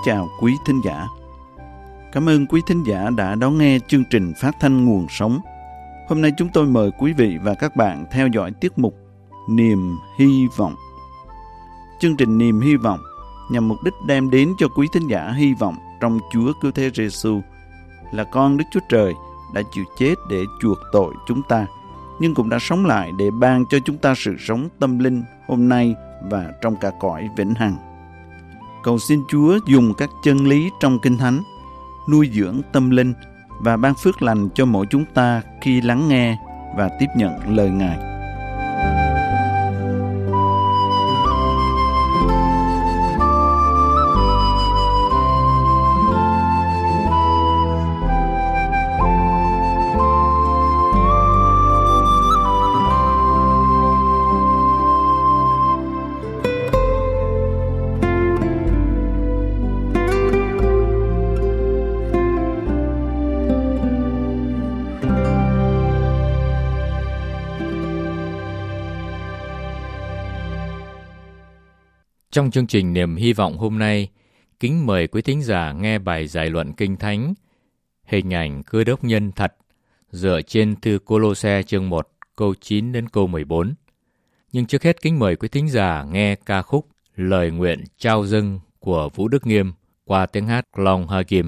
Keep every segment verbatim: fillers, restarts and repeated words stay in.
chào quý thính giả. Cảm ơn quý thính giả đã đón nghe chương trình phát thanh Nguồn Sống. Hôm nay chúng tôi mời quý vị và các bạn theo dõi tiết mục Niềm Hy Vọng. Chương trình Niềm Hy Vọng nhằm mục đích đem đến cho quý thính giả hy vọng trong Chúa Cứu Thế Giêsu là con Đức Chúa Trời đã chịu chết để chuộc tội chúng ta, nhưng cũng đã sống lại để ban cho chúng ta sự sống tâm linh hôm nay và trong cả cõi vĩnh hằng. Cầu xin Chúa dùng các chân lý trong Kinh Thánh nuôi dưỡng tâm linh và ban phước lành cho mỗi chúng ta khi lắng nghe và tiếp nhận lời Ngài. Trong chương trình Niềm Hy Vọng hôm nay, kính mời quý thính giả nghe bài giải luận Kinh Thánh Hình ảnh Cơ Đốc nhân thật dựa trên thư Cô-lô-se chương một câu chín đến câu mười bốn. Nhưng trước hết kính mời quý thính giả nghe ca khúc Lời Nguyện Trao Dâng của Vũ Đức Nghiêm qua tiếng hát Long Ha Kim.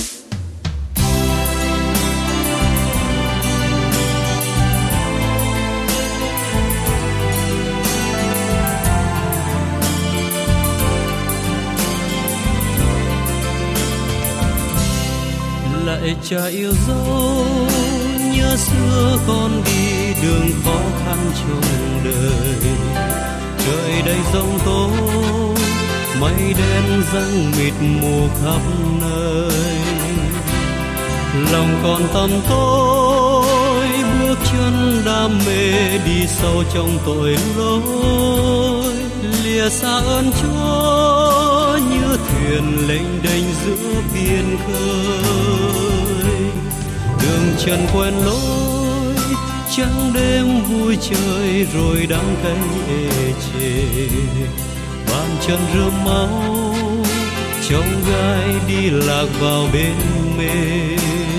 Lạy Cha yêu dấu, nhớ xưa con đi đường khó khăn trong đời. Trời đầy giông tố, mây đen giăng mịt mù khắp nơi. Lòng còn tăm tối, bước chân đam mê đi sâu trong tội lỗi. Lìa xa ơn Chúa như thuyền lênh đênh giữa biển khơi. Đường trần quen lối, trắng đêm vui chơi rồi đắng cay ê chề. Bàn chân rơm máu, trong gai đi lạc vào bên mê.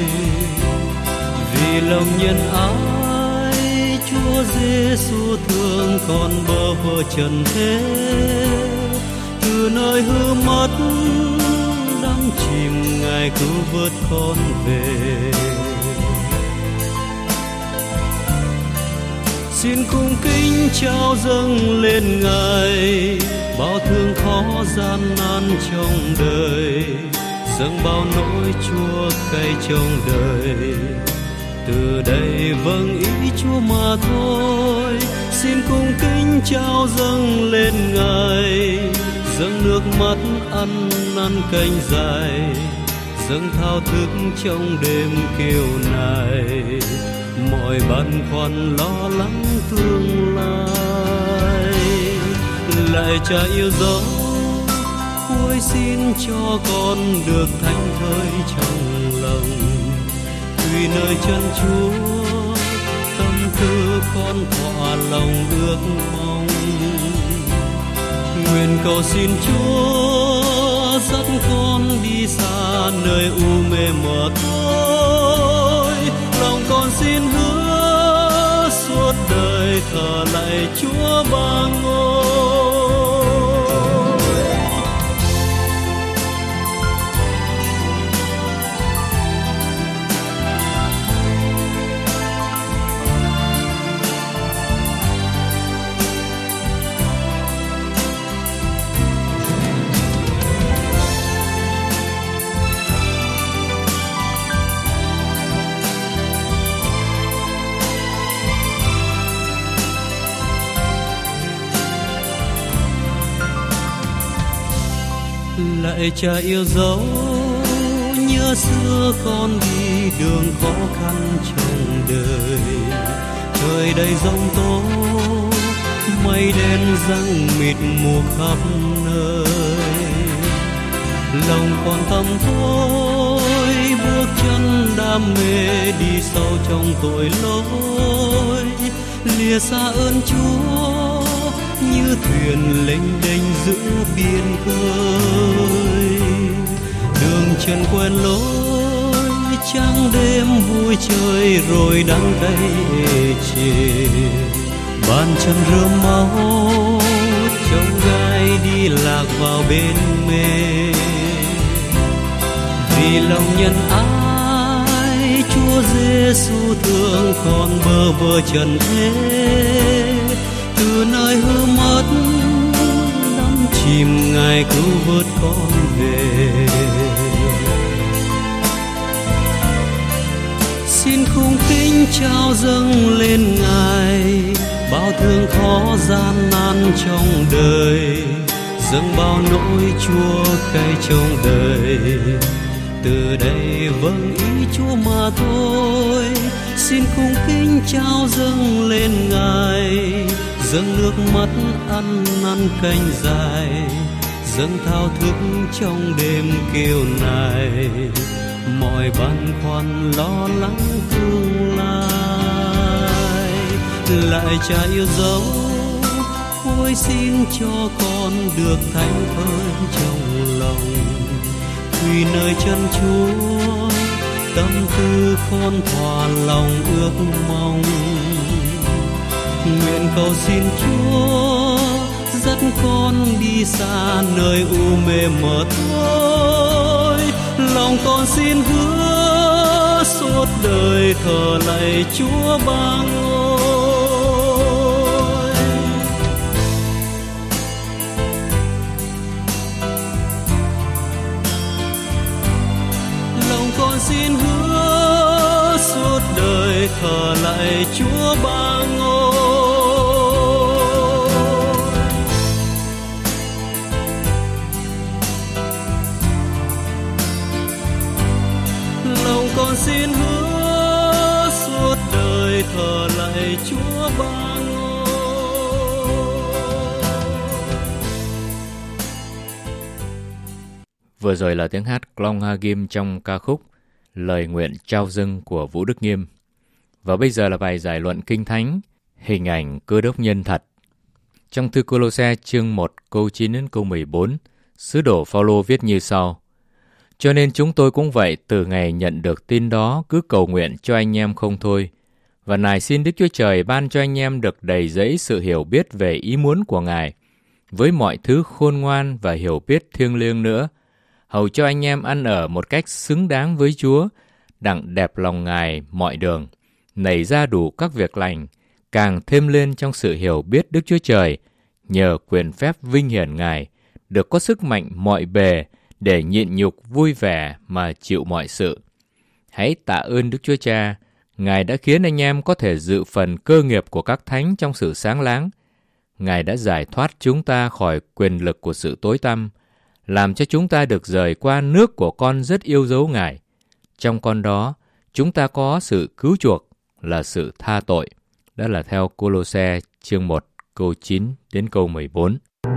Vì lòng nhân ái, Chúa Giêsu thương con bơ vơ trần thế. Từ nơi hư mất đắm chìm, Ngài cứu vớt con về. Xin cung kính trao dâng lên Ngài bao thương khó gian nan trong đời, dâng bao nỗi chua cay trong đời. Từ đây vâng ý Chúa mà thôi. Xin cung kính trao dâng lên Ngài, dâng nước mắt ăn năn canh dài, dâng thao thức trong đêm kêu nài. Mọi băn khoăn lo lắng tương lai. Lạy Cha yêu dấu, ôi xin cho con được thánh thơi trong lòng. Tuy nơi chân Chúa, tâm tư con thỏa lòng ước mong. Nguyện cầu xin Chúa dắt con đi xa nơi u mê mờ tối. Lòng con xin hứa suốt đời thờ lạy Chúa ba ngôi. Lạy Cha yêu dấu, nhớ xưa con đi đường khó khăn trong đời. Trời đầy giông tố, mây đen giăng mịt mù khắp nơi. Lòng còn tăm tối, bước chân đam mê đi sâu trong tội lỗi. Lìa xa ơn Chúa như thuyền lênh đênh giữa biển khơi. đường chân quen lối, trắng đêm vui chơi rồi đắng cay chê. Bàn chân rơm máu, trông gai đi lạc vào bên mê. Vì lòng nhân ái, Chúa Giêsu thương con bơ vơ trần thế. Từ nơi hư mất, đắm chìm Ngài cứu vớt con về. Xin khung kính trao dâng lên Ngài bao thương khó gian nan trong đời, dâng bao nỗi chua cay trong đời. Từ đây vâng ý Chúa mà thôi, xin cung kính trao dâng lên Ngài, dâng nước mắt ăn năn canh dài, dâng thao thức trong đêm kêu nài, mọi băn khoăn lo lắng tương lai. Lại Cha yêu dấu, ôi xin cho con được thánh thơi trong lòng. Vì nơi chân Chúa, tâm tư con thỏa lòng ước mong. Nguyện cầu xin Chúa dắt con đi xa nơi u mê mờ tối. Lòng con xin hứa suốt đời thờ lạy Chúa ba ngôi. Lòng con xin hứa suốt đời thờ lạy Chúa ba ngôi. Lòng con xin hứa suốt đời thờ lạy Chúa ba ngôi. Vừa rồi là tiếng hát Klong Hagim trong ca khúc Lời Nguyện Trao Dâng của Vũ Đức Nghiêm. Và bây giờ là bài giải luận Kinh Thánh, hình ảnh Cơ Đốc nhân thật. Trong thư Cô-lô-se chương một câu chín đến câu mười bốn, sứ đồ Phao-lô viết như sau: Cho nên chúng tôi cũng vậy, từ ngày nhận được tin đó, cứ cầu nguyện cho anh em không thôi. Và nài xin Đức Chúa Trời ban cho anh em được đầy dẫy sự hiểu biết về ý muốn của Ngài, với mọi thứ khôn ngoan và hiểu biết thiêng liêng nữa, hầu cho anh em ăn ở một cách xứng đáng với Chúa, đặng đẹp lòng Ngài mọi đường, nảy ra đủ các việc lành, càng thêm lên trong sự hiểu biết Đức Chúa Trời, nhờ quyền phép vinh hiển Ngài, được có sức mạnh mọi bề, để nhịn nhục vui vẻ mà chịu mọi sự. Hãy tạ ơn Đức Chúa Cha, Ngài đã khiến anh em có thể dự phần cơ nghiệp của các thánh trong sự sáng láng. Ngài đã giải thoát chúng ta khỏi quyền lực của sự tối tăm, làm cho chúng ta được rời qua nước của con rất yêu dấu Ngài. Trong con đó, chúng ta có sự cứu chuộc là sự tha tội. Đó là theo Cô-lô-se chương một câu chín đến câu mười bốn.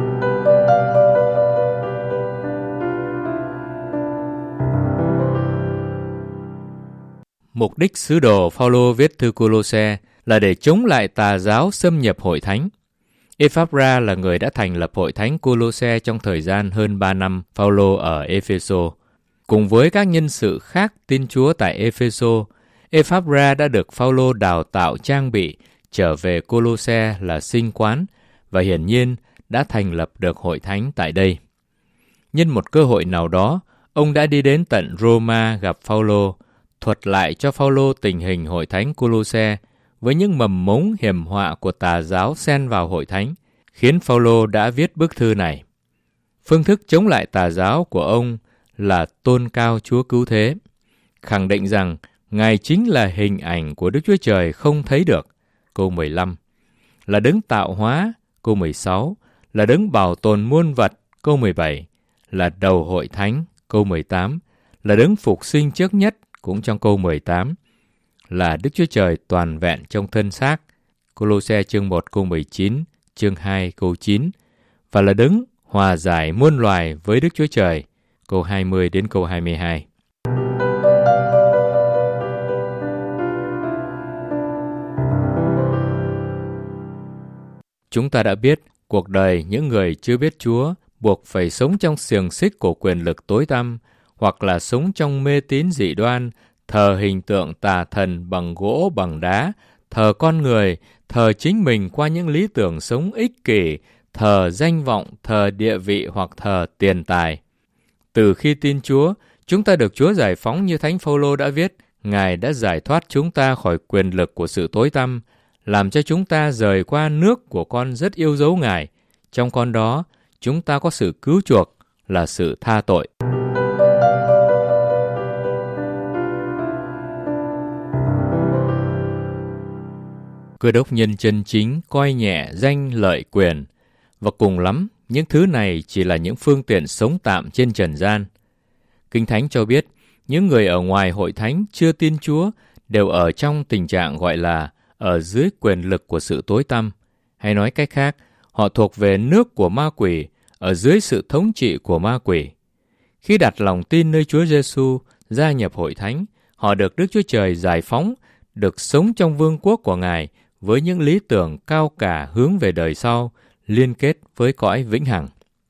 Mục đích sứ đồ Phao-lô viết thư Cô-lô-se là để chống lại tà giáo xâm nhập hội thánh. Ephapra là người đã thành lập hội thánh Cô-lô-se trong thời gian hơn ba năm Phao-lô ở Ê-phê-sô. Cùng với các nhân sự khác tin Chúa tại Ê-phê-sô, Ephapra đã được Phao-lô đào tạo trang bị trở về Cô-lô-se là sinh quán và hiển nhiên đã thành lập được hội thánh tại đây. Nhân một cơ hội nào đó, ông đã đi đến tận Roma gặp Phao-lô, thuật lại cho Phao-lô tình hình hội thánh Cô-lô-se với những mầm mống hiểm họa của tà giáo xen vào hội thánh, khiến Phao-lô đã viết bức thư này. Phương thức chống lại tà giáo của ông là tôn cao Chúa cứu thế, khẳng định rằng Ngài chính là hình ảnh của Đức Chúa Trời không thấy được, câu mười lăm, là đấng tạo hóa, câu mười sáu, là đấng bảo tồn muôn vật, câu mười bảy, là đầu hội thánh, câu mười tám, là đấng phục sinh trước nhất, cũng trong câu mười tám, là Đức Chúa Trời toàn vẹn trong thân xác, Cô-lô-se chương một câu mười chín, chương hai câu chín, và là đấng hòa giải muôn loài với Đức Chúa Trời, câu hai mươi đến câu hai mươi hai. Chúng ta đã biết cuộc đời những người chưa biết Chúa buộc phải sống trong xiềng xích của quyền lực tối tăm, hoặc là sống trong mê tín dị đoan, thờ hình tượng tà thần bằng gỗ bằng đá, thờ con người, thờ chính mình qua những lý tưởng sống ích kỷ, thờ danh vọng, thờ địa vị hoặc thờ tiền tài. Từ khi tin Chúa, chúng ta được Chúa giải phóng như Thánh Phaolô đã viết, Ngài đã giải thoát chúng ta khỏi quyền lực của sự tối tăm, làm cho chúng ta rời qua nước của con rất yêu dấu Ngài. Trong con đó, chúng ta có sự cứu chuộc, là sự tha tội. Cơ đốc nhân chân chính coi nhẹ danh lợi quyền, và cùng lắm, những thứ này chỉ là những phương tiện sống tạm trên trần gian. Kinh Thánh cho biết, những người ở ngoài hội thánh chưa tin Chúa đều ở trong tình trạng gọi là ở dưới quyền lực của sự tối tăm. Hay nói cách khác, họ thuộc về nước của ma quỷ, ở dưới sự thống trị của ma quỷ. Khi đặt lòng tin nơi Chúa Giêsu, gia nhập hội thánh, họ được Đức Chúa Trời giải phóng, được sống trong vương quốc của Ngài với những lý tưởng cao cả hướng về đời sau, liên kết với cõi vĩnh hằng.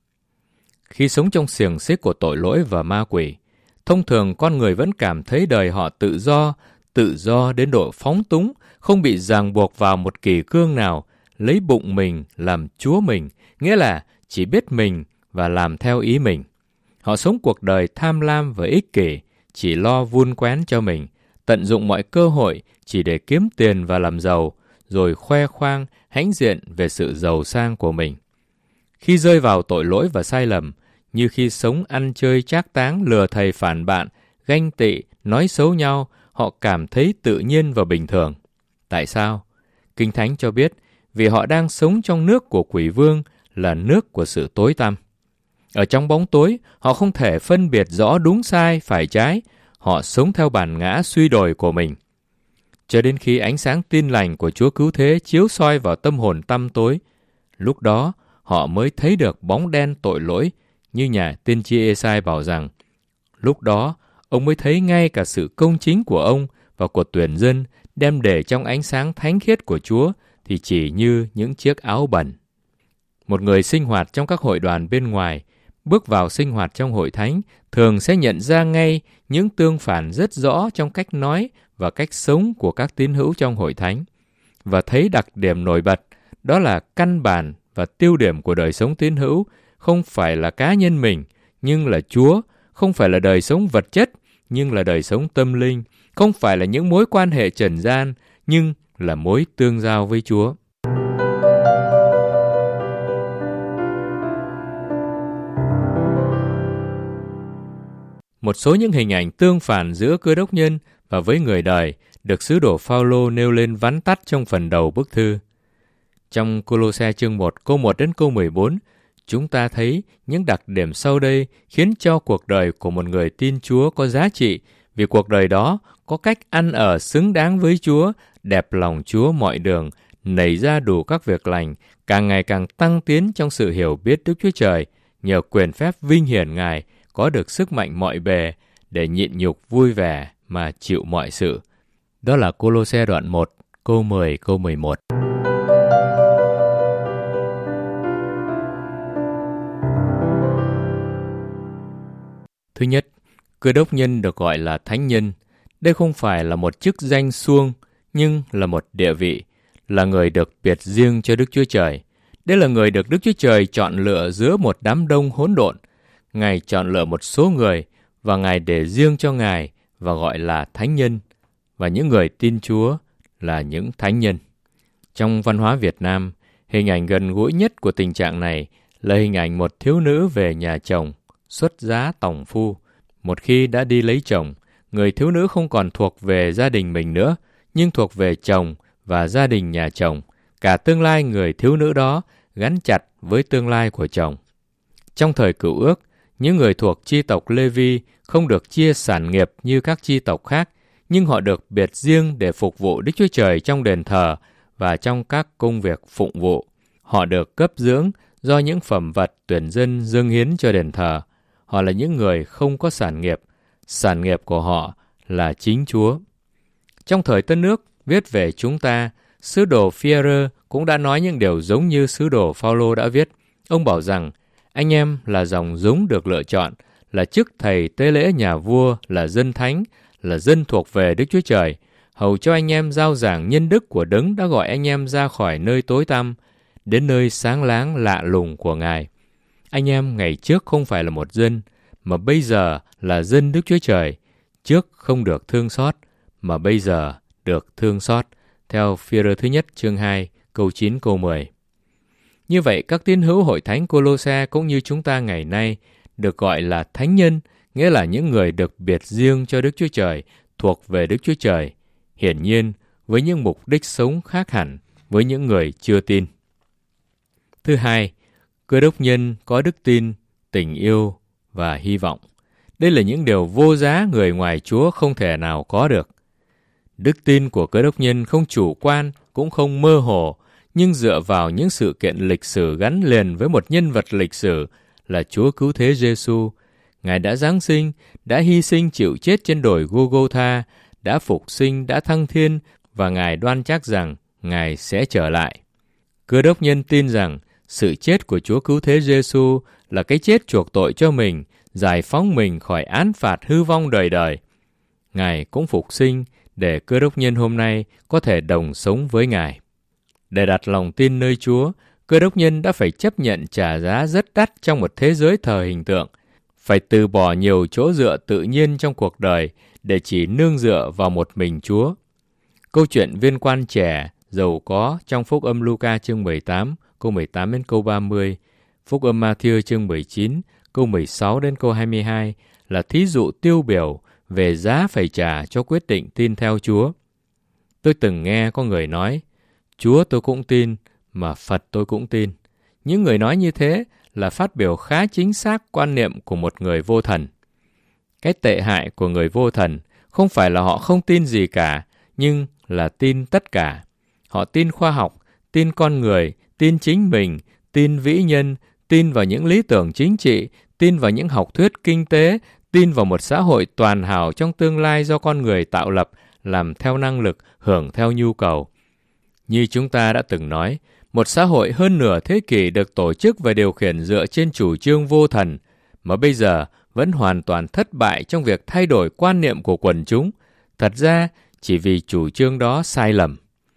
Khi sống trong xiềng xích của tội lỗi và ma quỷ, thông thường con người vẫn cảm thấy đời họ tự do, tự do đến độ phóng túng, không bị ràng buộc vào một kỷ cương nào, lấy bụng mình làm chúa mình, nghĩa là chỉ biết mình và làm theo ý mình. Họ sống cuộc đời tham lam và ích kỷ, chỉ lo vun quén cho mình, tận dụng mọi cơ hội chỉ để kiếm tiền và làm giàu, rồi khoe khoang, hãnh diện về sự giàu sang của mình. Khi rơi vào tội lỗi và sai lầm, như khi sống ăn chơi trác táng, lừa thầy phản bạn, ganh tị, nói xấu nhau, họ cảm thấy tự nhiên và bình thường. Tại sao? Kinh Thánh cho biết, vì họ đang sống trong nước của quỷ vương, là nước của sự tối tăm. Ở trong bóng tối, họ không thể phân biệt rõ đúng sai, phải trái. Họ sống theo bản ngã suy đồi của mình. Cho đến khi ánh sáng tin lành của Chúa Cứu Thế chiếu soi vào tâm hồn tăm tối, lúc đó họ mới thấy được bóng đen tội lỗi, như nhà tiên tri Ê-sai bảo rằng, lúc đó ông mới thấy ngay cả sự công chính của ông và của tuyển dân đem để trong ánh sáng thánh khiết của Chúa thì chỉ như những chiếc áo bẩn. Một người sinh hoạt trong các hội đoàn bên ngoài, bước vào sinh hoạt trong hội thánh, thường sẽ nhận ra ngay những tương phản rất rõ trong cách nói và cách sống của các tín hữu trong hội thánh, và thấy đặc điểm nổi bật, đó là căn bản và tiêu điểm của đời sống tín hữu không phải là cá nhân mình, nhưng là Chúa, không phải là đời sống vật chất, nhưng là đời sống tâm linh, không phải là những mối quan hệ trần gian, nhưng là mối tương giao với Chúa. Một số những hình ảnh tương phản giữa cơ đốc nhân và với người đời được sứ đồ Phaolô nêu lên vắn tắt trong phần đầu bức thư. Trong Cô-lô-se chương một, câu một đến câu mười bốn, chúng ta thấy những đặc điểm sau đây khiến cho cuộc đời của một người tin Chúa có giá trị, vì cuộc đời đó có cách ăn ở xứng đáng với Chúa, đẹp lòng Chúa mọi đường, nảy ra đủ các việc lành, càng ngày càng tăng tiến trong sự hiểu biết Đức Chúa Trời, nhờ quyền phép vinh hiển Ngài, có được sức mạnh mọi bề để nhịn nhục vui vẻ mà chịu mọi sự. Đó là Cô-lô-se đoạn một, câu mười, câu mười một. Thứ nhất, cơ đốc nhân được gọi là thánh nhân. Đây không phải là một chức danh suông, nhưng là một địa vị, là người được biệt riêng cho Đức Chúa Trời. Đây là người được Đức Chúa Trời chọn lựa giữa một đám đông hỗn độn. Ngài chọn lựa một số người và Ngài để riêng cho Ngài và gọi là thánh nhân, và những người tin Chúa là những thánh nhân. Trong văn hóa Việt Nam, hình ảnh gần gũi nhất của tình trạng này là hình ảnh một thiếu nữ về nhà chồng, xuất giá tòng phu. Một khi đã đi lấy chồng, người thiếu nữ không còn thuộc về gia đình mình nữa, nhưng thuộc về chồng và gia đình nhà chồng. Cả tương lai người thiếu nữ đó gắn chặt với tương lai của chồng. Trong thời Cựu Ước, những người thuộc chi tộc Lê-vi không được chia sản nghiệp như các chi tộc khác, nhưng họ được biệt riêng để phục vụ Đức Chúa Trời trong đền thờ và trong các công việc phụng vụ. Họ được cấp dưỡng do những phẩm vật tuyển dân dâng hiến cho đền thờ. Họ là những người không có sản nghiệp. Sản nghiệp của họ là chính Chúa. Trong thời Tân Ước, viết về chúng ta, sứ đồ Phi-e-rơ cũng đã nói những điều giống như sứ đồ Phaolô đã viết. Ông bảo rằng, anh em là dòng giống được lựa chọn, là chức thầy tế lễ nhà vua, là dân thánh, là dân thuộc về Đức Chúa Trời, hầu cho anh em rao giảng nhân đức của Đấng đã gọi anh em ra khỏi nơi tối tăm, đến nơi sáng láng lạ lùng của Ngài. Anh em ngày trước không phải là một dân, mà bây giờ là dân Đức Chúa Trời. Trước không được thương xót, mà bây giờ được thương xót. Theo Phi-rơ thứ nhất chương hai, câu chín câu mười. Như vậy, các tín hữu hội thánh Cô-lô-se cũng như chúng ta ngày nay được gọi là thánh nhân, nghĩa là những người được biệt riêng cho Đức Chúa Trời, thuộc về Đức Chúa Trời, hiển nhiên với những mục đích sống khác hẳn với những người chưa tin. Thứ hai, Cơ đốc nhân có đức tin, tình yêu và hy vọng. Đây là những điều vô giá người ngoài Chúa không thể nào có được. Đức tin của Cơ đốc nhân không chủ quan, cũng không mơ hồ, nhưng dựa vào những sự kiện lịch sử gắn liền với một nhân vật lịch sử là Chúa Cứu Thế Giê-xu. Ngài đã giáng sinh, đã hy sinh chịu chết trên đồi Gô-gô-tha, đã phục sinh, đã thăng thiên, và Ngài đoan chắc rằng Ngài sẽ trở lại. Cơ đốc nhân tin rằng sự chết của Chúa Cứu Thế Giê-xu là cái chết chuộc tội cho mình, giải phóng mình khỏi án phạt hư vong đời đời. Ngài cũng phục sinh để cơ đốc nhân hôm nay có thể đồng sống với Ngài. Để đặt lòng tin nơi Chúa, cơ đốc nhân đã phải chấp nhận trả giá rất đắt trong một thế giới thờ hình tượng, phải từ bỏ nhiều chỗ dựa tự nhiên trong cuộc đời để chỉ nương dựa vào một mình Chúa. Câu chuyện viên quan trẻ giàu có trong Phúc âm Luca chương mười tám, câu mười tám đến câu ba mươi, Phúc âm Ma-thi-ơ chương mười chín, câu mười sáu đến câu hai mươi hai là thí dụ tiêu biểu về giá phải trả cho quyết định tin theo Chúa. Tôi từng nghe có người nói, Chúa tôi cũng tin, mà Phật tôi cũng tin. Những người nói như thế là phát biểu khá chính xác quan niệm của một người vô thần. Cái tệ hại của người vô thần không phải là họ không tin gì cả, nhưng là tin tất cả. Họ tin khoa học, tin con người, tin chính mình, tin vĩ nhân, tin vào những lý tưởng chính trị, tin vào những học thuyết kinh tế, tin vào một xã hội toàn hảo trong tương lai do con người tạo lập, làm theo năng lực, hưởng theo nhu cầu. Như chúng ta đã từng nói, một xã hội hơn nửa thế kỷ được tổ chức và điều khiển dựa trên chủ trương vô thần, mà bây giờ vẫn hoàn toàn thất bại trong việc thay đổi quan niệm của quần chúng, thật ra chỉ vì chủ trương đó sai lầm.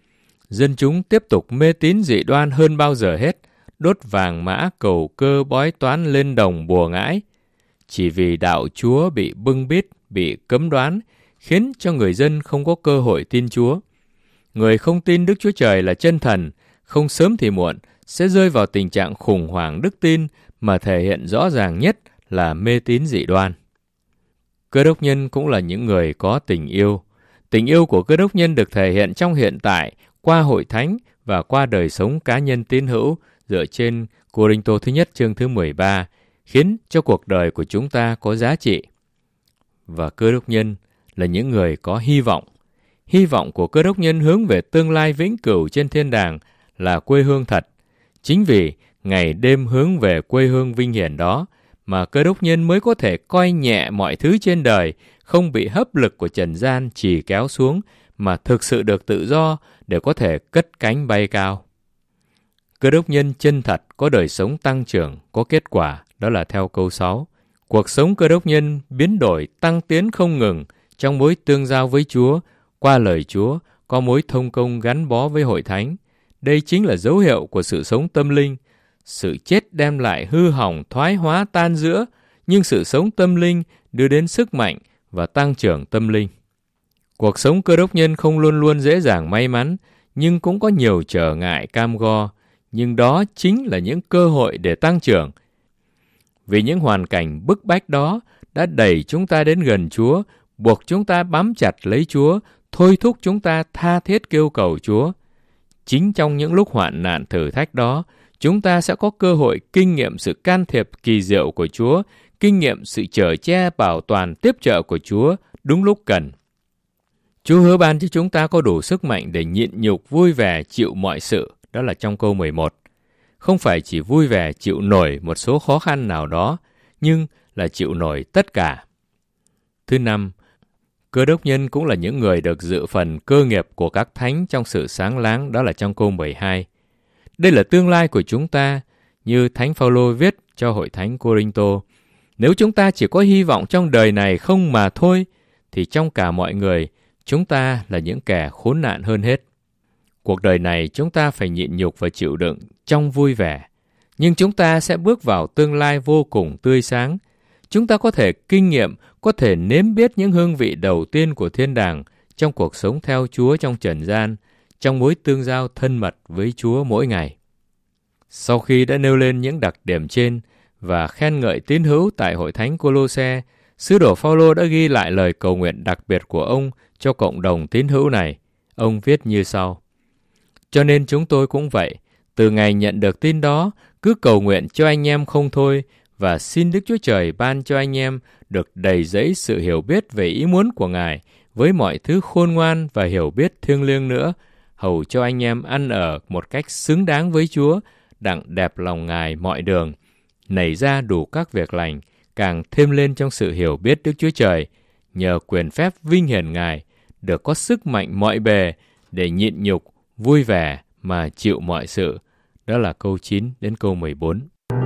Dân chúng tiếp tục mê tín dị đoan hơn bao giờ hết, đốt vàng mã cầu cơ bói toán lên đồng bùa ngãi. Chỉ vì đạo Chúa bị bưng bít, bị cấm đoán, khiến cho người dân không có cơ hội tin Chúa. Người không tin Đức Chúa Trời là chân thần, không sớm thì muộn, sẽ rơi vào tình trạng khủng hoảng đức tin mà thể hiện rõ ràng nhất là mê tín dị đoan. Cơ đốc nhân cũng là những người có tình yêu. Tình yêu của cơ đốc nhân được thể hiện trong hiện tại, qua hội thánh và qua đời sống cá nhân tín hữu dựa trên Cô-rinh-tô thứ nhất chương thứ mười ba, khiến cho cuộc đời của chúng ta có giá trị. Và cơ đốc nhân là những người có hy vọng. Hy vọng của cơ đốc nhân hướng về tương lai vĩnh cửu trên thiên đàng là quê hương thật. Chính vì ngày đêm hướng về quê hương vinh hiển đó mà cơ đốc nhân mới có thể coi nhẹ mọi thứ trên đời, không bị hấp lực của trần gian trì kéo xuống, mà thực sự được tự do để có thể cất cánh bay cao. Cơ đốc nhân chân thật có đời sống tăng trưởng, có kết quả, đó là theo câu sáu. Cuộc sống cơ đốc nhân biến đổi tăng tiến không ngừng trong mối tương giao với Chúa, qua lời Chúa, có mối thông công gắn bó với hội thánh. Đây chính là dấu hiệu của sự sống tâm linh. Sự chết đem lại hư hỏng, thoái hóa, tan rã, nhưng sự sống tâm linh đưa đến sức mạnh và tăng trưởng tâm linh. Cuộc sống cơ đốc nhân không luôn luôn dễ dàng may mắn, nhưng cũng có nhiều trở ngại cam go, nhưng đó chính là những cơ hội để tăng trưởng. Vì những hoàn cảnh bức bách đó đã đẩy chúng ta đến gần Chúa, buộc chúng ta bám chặt lấy Chúa, thôi thúc chúng ta tha thiết kêu cầu Chúa. Chính trong những lúc hoạn nạn thử thách đó, chúng ta sẽ có cơ hội kinh nghiệm sự can thiệp kỳ diệu của Chúa, kinh nghiệm sự chở che bảo toàn tiếp trợ của Chúa đúng lúc cần. Chúa hứa ban cho chúng ta có đủ sức mạnh để nhịn nhục vui vẻ chịu mọi sự, đó là trong câu mười một. Không phải chỉ vui vẻ chịu nổi một số khó khăn nào đó, nhưng là chịu nổi tất cả. Thứ năm, cơ đốc nhân cũng là những người được dự phần cơ nghiệp của các thánh trong sự sáng láng, đó là trong câu mười hai. Đây là tương lai của chúng ta, như Thánh Phao-lô viết cho hội thánh Cô-rinh-tô. Nếu chúng ta chỉ có hy vọng trong đời này không mà thôi, thì trong cả mọi người, chúng ta là những kẻ khốn nạn hơn hết. Cuộc đời này chúng ta phải nhịn nhục và chịu đựng trong vui vẻ. Nhưng chúng ta sẽ bước vào tương lai vô cùng tươi sáng. Chúng ta có thể kinh nghiệm, có thể nếm biết những hương vị đầu tiên của thiên đàng trong cuộc sống theo Chúa trong trần gian, trong mối tương giao thân mật với Chúa mỗi ngày. Sau khi đã nêu lên những đặc điểm trên và khen ngợi tín hữu tại hội thánh Cô-lô-se, sứ đồ Phao-lô đã ghi lại lời cầu nguyện đặc biệt của ông cho cộng đồng tín hữu này. Ông viết như sau: Cho nên chúng tôi cũng vậy, từ ngày nhận được tin đó, cứ cầu nguyện cho anh em không thôi, và xin Đức Chúa Trời ban cho anh em được đầy dẫy sự hiểu biết về ý muốn của Ngài, với mọi thứ khôn ngoan và hiểu biết thiêng liêng nữa, hầu cho anh em ăn ở một cách xứng đáng với Chúa, đặng đẹp lòng Ngài mọi đường, nảy ra đủ các việc lành, càng thêm lên trong sự hiểu biết Đức Chúa Trời, nhờ quyền phép vinh hiển Ngài, được có sức mạnh mọi bề để nhịn nhục, vui vẻ mà chịu mọi sự. Đó là câu chín đến câu mười bốn.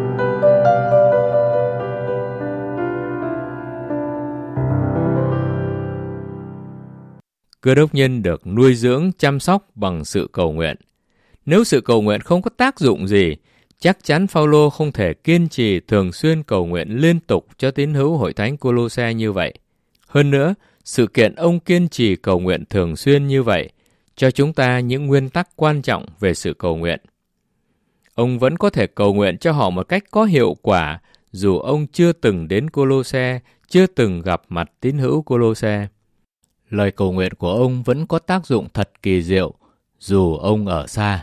Cơ đốc nhân được nuôi dưỡng, chăm sóc bằng sự cầu nguyện. Nếu sự cầu nguyện không có tác dụng gì, chắc chắn Phao-lô không thể kiên trì thường xuyên cầu nguyện liên tục cho tín hữu hội thánh Cô-lô-se như vậy. Hơn nữa, sự kiện ông kiên trì cầu nguyện thường xuyên như vậy cho chúng ta những nguyên tắc quan trọng về sự cầu nguyện. Ông vẫn có thể cầu nguyện cho họ một cách có hiệu quả dù ông chưa từng đến Cô-lô-se, chưa từng gặp mặt tín hữu Cô-lô-se. Lời cầu nguyện của ông vẫn có tác dụng thật kỳ diệu dù ông ở xa.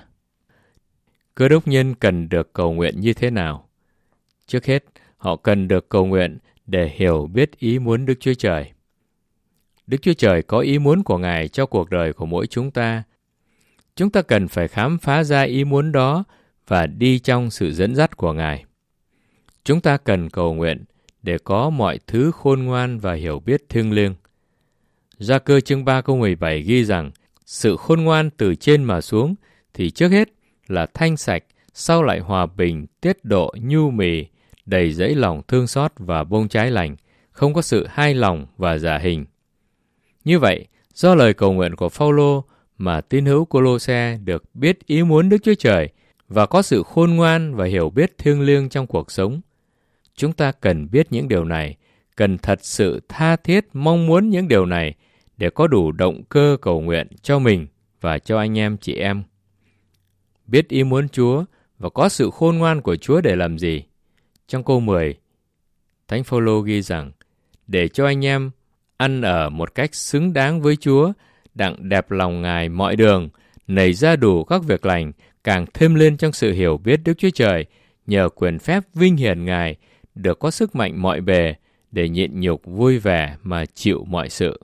Cơ đốc nhân cần được cầu nguyện như thế nào? Trước hết, họ cần được cầu nguyện để hiểu biết ý muốn Đức Chúa Trời. Đức Chúa Trời có ý muốn của Ngài cho cuộc đời của mỗi chúng ta. Chúng ta cần phải khám phá ra ý muốn đó và đi trong sự dẫn dắt của Ngài. Chúng ta cần cầu nguyện để có mọi thứ khôn ngoan và hiểu biết thiêng liêng. Gia-cơ chương ba câu mười bảy ghi rằng sự khôn ngoan từ trên mà xuống thì trước hết là thanh sạch, sau lại hòa bình, tiết độ, nhu mì, đầy dẫy lòng thương xót và bông trái lành, không có sự hai lòng và giả hình. Như vậy, do lời cầu nguyện của Phao-lô mà tín hữu Cô-lô-se được biết ý muốn Đức Chúa Trời và có sự khôn ngoan và hiểu biết thiêng liêng trong cuộc sống. Chúng ta cần biết những điều này, cần thật sự tha thiết mong muốn những điều này để có đủ động cơ cầu nguyện cho mình và cho anh em chị em. Biết ý muốn Chúa và có sự khôn ngoan của Chúa để làm gì? Trong câu mười, Thánh Phao-lô ghi rằng, để cho anh em ăn ở một cách xứng đáng với Chúa, đặng đẹp lòng Ngài mọi đường, nảy ra đủ các việc lành, càng thêm lên trong sự hiểu biết Đức Chúa Trời, nhờ quyền phép vinh hiển Ngài, được có sức mạnh mọi bề, để nhịn nhục vui vẻ mà chịu mọi sự.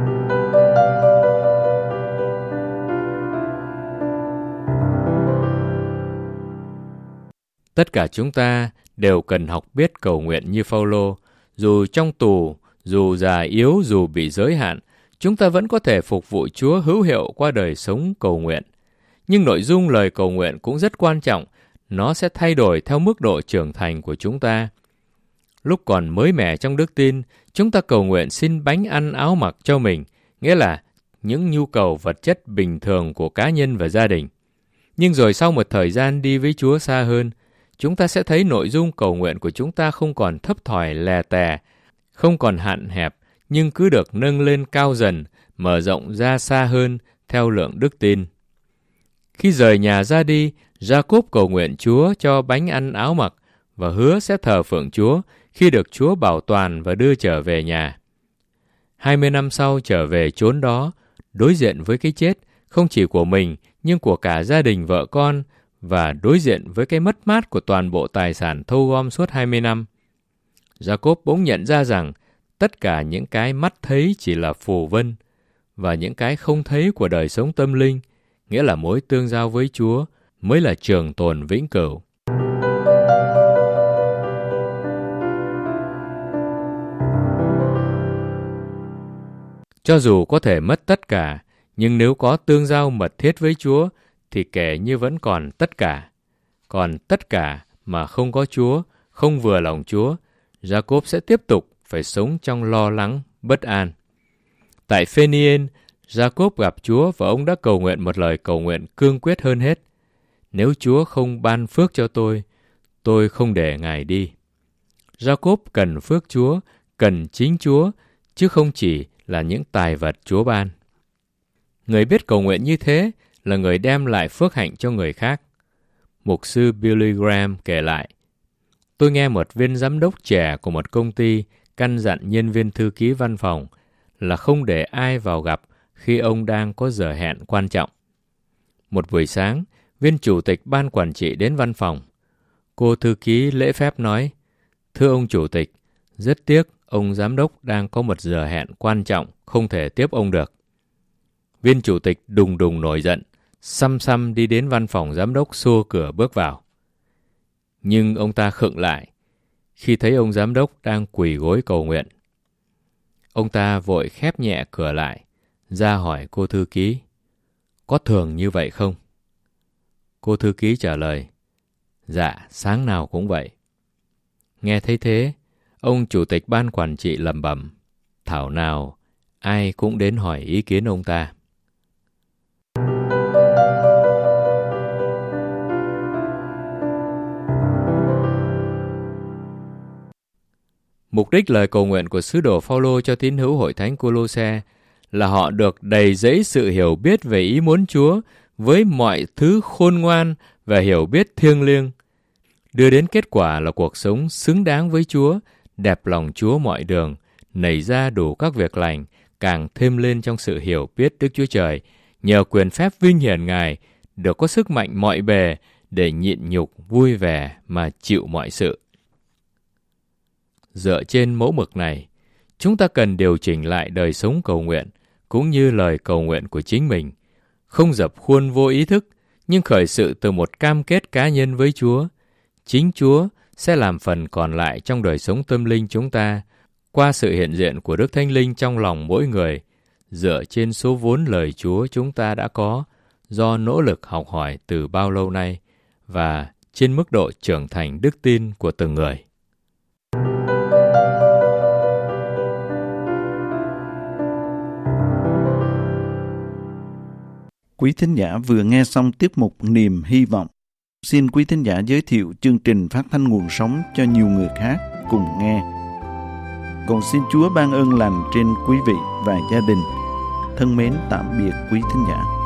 Tất cả chúng ta đều cần học biết cầu nguyện như Phao-lô. Dù trong tù, dù già yếu, dù bị giới hạn, chúng ta vẫn có thể phục vụ Chúa hữu hiệu qua đời sống cầu nguyện. Nhưng nội dung lời cầu nguyện cũng rất quan trọng, nó sẽ thay đổi theo mức độ trưởng thành của chúng ta. Lúc còn mới mẻ trong đức tin, chúng ta cầu nguyện xin bánh ăn áo mặc cho mình, nghĩa là những nhu cầu vật chất bình thường của cá nhân và gia đình. Nhưng rồi sau một thời gian đi với Chúa xa hơn, chúng ta sẽ thấy nội dung cầu nguyện của chúng ta không còn thấp thỏi lè tè, không còn hạn hẹp, nhưng cứ được nâng lên cao dần, mở rộng ra xa hơn theo lượng đức tin. Khi rời nhà ra đi, Gia-cốp cầu nguyện Chúa cho bánh ăn áo mặc và hứa sẽ thờ phượng Chúa khi được Chúa bảo toàn và đưa trở về nhà. Hai mươi năm sau trở về chốn đó, đối diện với cái chết, không chỉ của mình, nhưng của cả gia đình vợ con, và đối diện với cái mất mát của toàn bộ tài sản thâu gom suốt hai mươi năm. Gia-cốp bỗng nhận ra rằng tất cả những cái mắt thấy chỉ là phù vân, và những cái không thấy của đời sống tâm linh, nghĩa là mối tương giao với Chúa, mới là trường tồn vĩnh cửu. Cho dù có thể mất tất cả, nhưng nếu có tương giao mật thiết với Chúa, thì kể như vẫn còn tất cả. Còn tất cả mà không có Chúa, không vừa lòng Chúa, Jacob sẽ tiếp tục phải sống trong lo lắng, bất an. Tại Phenien, Jacob gặp Chúa và ông đã cầu nguyện một lời cầu nguyện cương quyết hơn hết. Nếu Chúa không ban phước cho tôi, tôi không để Ngài đi. Jacob cần phước Chúa, cần chính Chúa, chứ không chỉ là những tài vật Chúa ban. Người biết cầu nguyện như thế là người đem lại phước hạnh cho người khác. Mục sư Billy Graham kể lại, tôi nghe một viên giám đốc trẻ của một công ty căn dặn nhân viên thư ký văn phòng là không để ai vào gặp khi ông đang có giờ hẹn quan trọng. Một buổi sáng, viên chủ tịch ban quản trị đến văn phòng. Cô thư ký lễ phép nói, thưa ông chủ tịch, rất tiếc ông giám đốc đang có một giờ hẹn quan trọng, không thể tiếp ông được. Viên chủ tịch đùng đùng nổi giận, xăm xăm đi đến văn phòng giám đốc xô cửa bước vào. Nhưng ông ta khựng lại khi thấy ông giám đốc đang quỳ gối cầu nguyện. Ông ta vội khép nhẹ cửa lại, ra hỏi cô thư ký, có thường như vậy không? Cô thư ký trả lời, dạ, sáng nào cũng vậy. Nghe thấy thế, ông chủ tịch ban quản trị lẩm bẩm, thảo nào ai cũng đến hỏi ý kiến ông ta. Mục đích lời cầu nguyện của sứ đồ Phao-lô cho tín hữu hội thánh Cô-lô-se là họ được đầy dẫy sự hiểu biết về ý muốn Chúa với mọi thứ khôn ngoan và hiểu biết thiêng liêng, đưa đến kết quả là cuộc sống xứng đáng với Chúa, đẹp lòng Chúa mọi đường, nảy ra đủ các việc lành, càng thêm lên trong sự hiểu biết Đức Chúa Trời, nhờ quyền phép vinh hiển Ngài, được có sức mạnh mọi bề để nhịn nhục vui vẻ mà chịu mọi sự. Dựa trên mẫu mực này, chúng ta cần điều chỉnh lại đời sống cầu nguyện, cũng như lời cầu nguyện của chính mình, không dập khuôn vô ý thức, nhưng khởi sự từ một cam kết cá nhân với Chúa. Chính Chúa sẽ làm phần còn lại trong đời sống tâm linh chúng ta, qua sự hiện diện của Đức Thánh Linh trong lòng mỗi người, dựa trên số vốn lời Chúa chúng ta đã có, do nỗ lực học hỏi từ bao lâu nay, và trên mức độ trưởng thành đức tin của từng người. Quý thính giả vừa nghe xong tiết mục Niềm Hy Vọng. Xin quý thính giả giới thiệu chương trình phát thanh nguồn sống cho nhiều người khác cùng nghe. Còn xin Chúa ban ơn lành trên quý vị và gia đình. Thân mến tạm biệt quý thính giả.